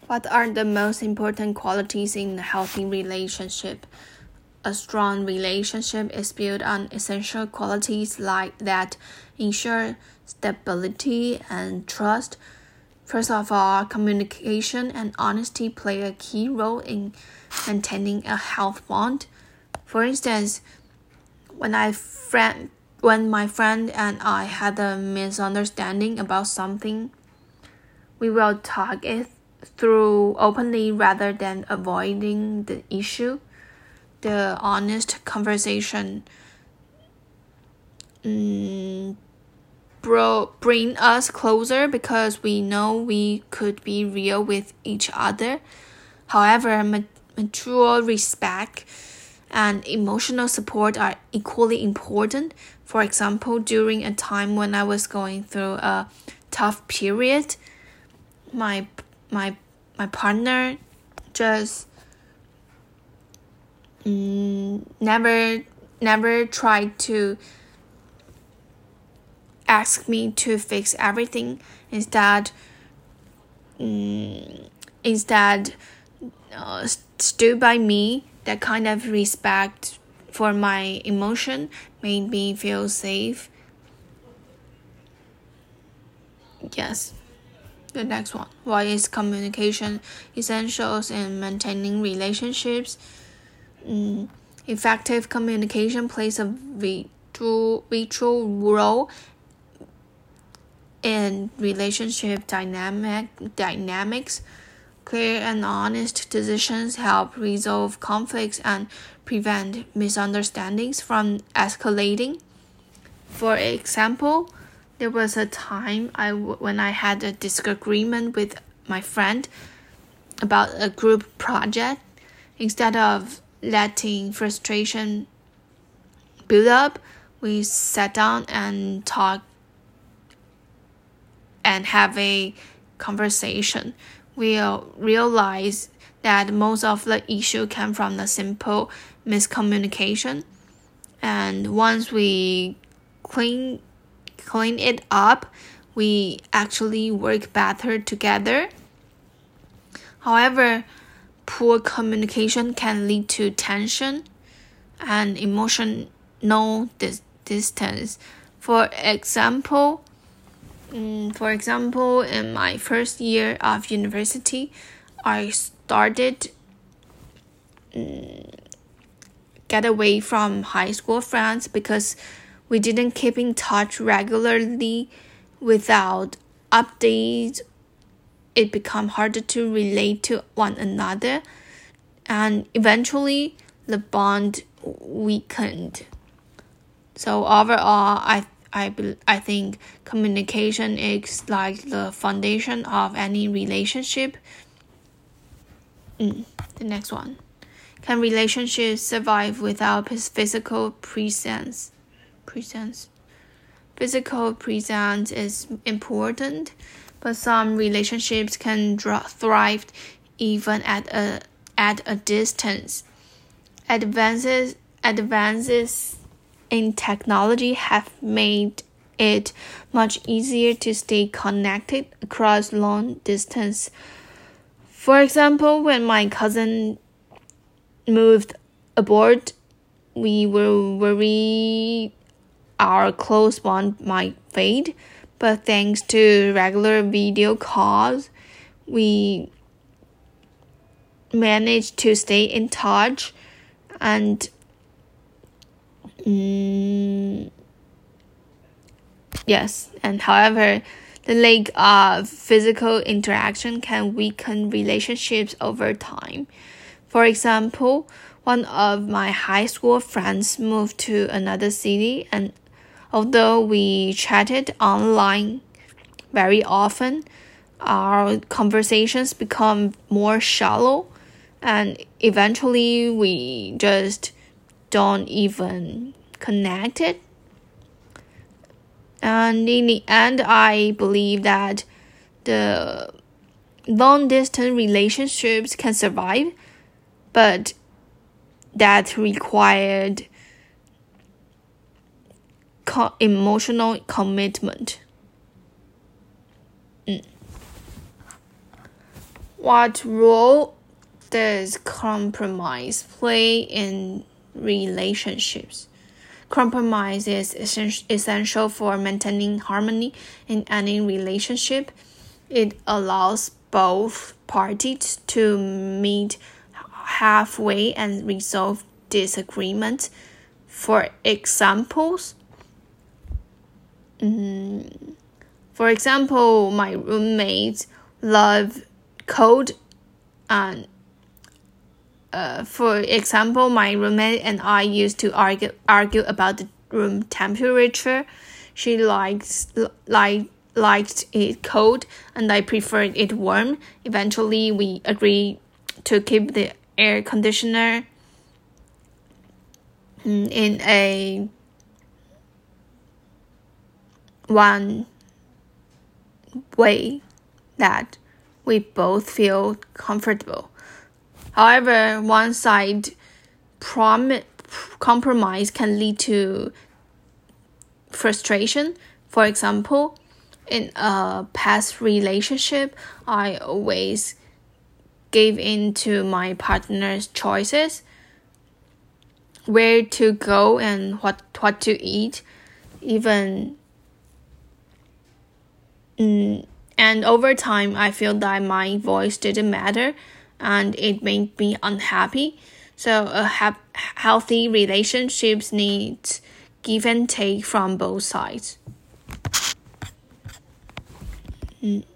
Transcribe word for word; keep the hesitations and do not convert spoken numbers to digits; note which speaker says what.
Speaker 1: What are the most important qualities in a healthy relationship? A strong relationship is built on essential qualities like that ensure stability and trust. First of all, communication and honesty play a key role in maintaining a healthy bond. For instance, when I friend when my friend and I had a misunderstanding about something, we will talk it through openly rather than avoiding the issue. The honest conversation um, bro, bring us closer because we know we could be real with each other. However, ma- mature respect and emotional support are equally important. For example, during a time when I was going through a tough period, my my my partner just um, never never tried to ask me to fix everything. Instead, um, instead, uh, stood by me. That kind of respect for my emotion made me feel safe. Yes. The next one. Why is communication essential in maintaining relationships? Mm, effective communication plays a vital, vital role in relationship dynamic dynamics. Clear and honest decisions help resolve conflicts and prevent misunderstandings from escalating. For example, there was a time I w- when I had a disagreement with my friend about a group project. Instead of letting frustration build up, we sat down and talked and have a conversation. We realize that most of the issue came from the simple miscommunication, and once we clean clean it up, we actually work better together. However, poor communication can lead to tension and emotional dis- distance. For example, um, for example, in my first year of university, I started um, get away from high school friends because we didn't keep in touch regularly. Without updates, it became harder to relate to one another, and eventually the bond weakened. So overall, I I I think communication is like the foundation of any relationship. Mm, the next one. Can relationships survive without physical presence? Presence. Physical presence is important, but some relationships can thrive even at a at a distance. Advances advances in technology have made it much easier to stay connected across long distance. For example, when my cousin moved abroad, we were worried our close bond might fade, but thanks to regular video calls, we managed to stay in touch. And mm, yes, and however, the lack of physical interaction can weaken relationships over time. For example, one of my high school friends moved to another city, and although we chatted online very often, our conversations become more shallow, and eventually we just don't even connect it. And in the end, I believe that the long-distance relationships can survive, but that required co- emotional commitment. Mm. What role does compromise play in relationships? Compromise is essential for maintaining harmony in any relationship. It allows both parties to meet halfway and resolve disagreements. For examples, um, for example, my roommates love cold and Uh, for example, my roommate and I used to argue argue about the room temperature. She likes like liked it cold, and I preferred it warm. Eventually, we agreed to keep the air conditioner in a one way that we both feel comfortable. However, one-side prom- compromise can lead to frustration. For example, in a past relationship, I always gave in to my partner's choices, where to go and what, what to eat, even mm, and over time, I feel that my voice didn't matter, and it made me unhappy. So a ha- healthy relationships needs give and take from both sides. Mm.